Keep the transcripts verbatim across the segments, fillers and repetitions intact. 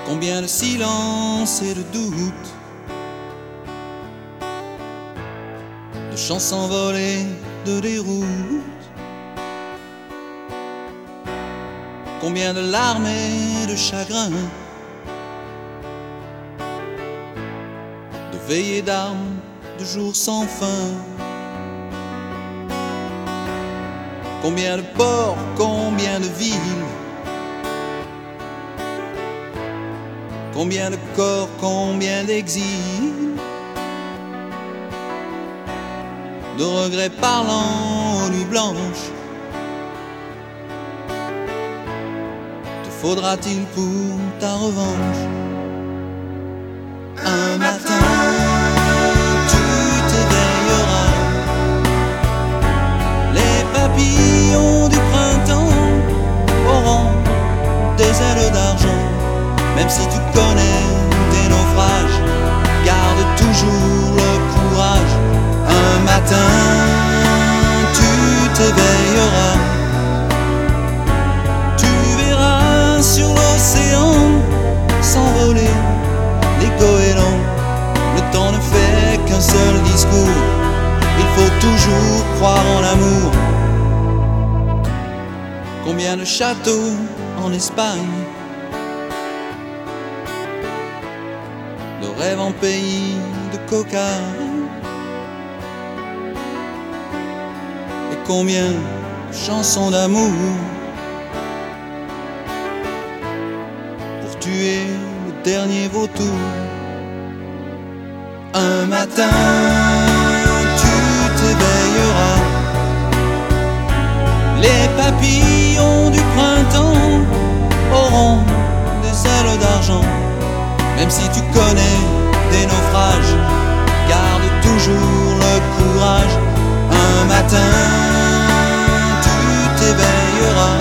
Combien de silence et de doute, de chants envolés, de déroute. Combien de larmes et de chagrin, de veillées d'armes, de jours sans fin. Combien de ports, combien de villes, combien de corps, combien d'exils, de regrets parlant aux nuits blanches. Te faudra-t-il pour ta revanche? Un matin, tu t'éveilleras, les papillons du printemps auront des ailes d'argent. Même si tu connais tes naufrages, garde toujours le courage. Un matin, tu t'éveilleras, tu verras sur l'océan s'envoler les goélands. Le temps ne fait qu'un seul discours, il faut toujours croire en l'amour. Combien de châteaux en Espagne, de rêve en pays de coca, et combien de chansons d'amour pour tuer le dernier vautour. Un matin, tu t'éveilleras, les papillons du printemps auront des ailes d'argent. Même si tu connais des naufrages, garde toujours le courage. Un matin, tu t'éveilleras,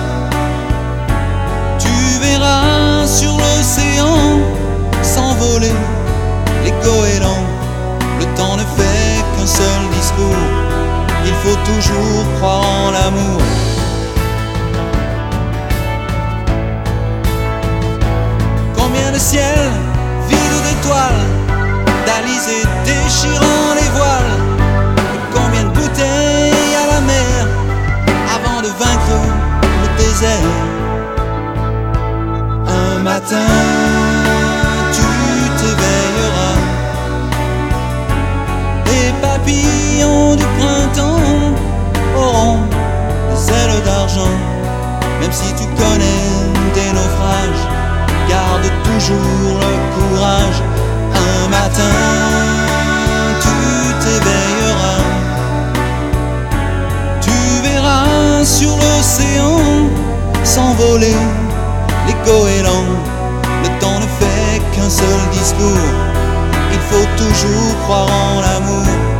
tu verras sur l'océan s'envoler les goélands. Le temps ne fait qu'un seul discours, il faut toujours croire en l'amour. Combien de ciels vides d'étoiles, d'alizés déchirant les voiles, et combien de bouteilles à la mer avant de vaincre le désert. Un matin, tu t'éveilleras, les papillons du printemps auront des ailes d'argent. Même si tu connais des naufrages, garde toujours le courage. Un matin, tu t'éveilleras, tu verras sur l'océan s'envoler les goélands. Le temps ne fait qu'un seul discours, il faut toujours croire en l'amour.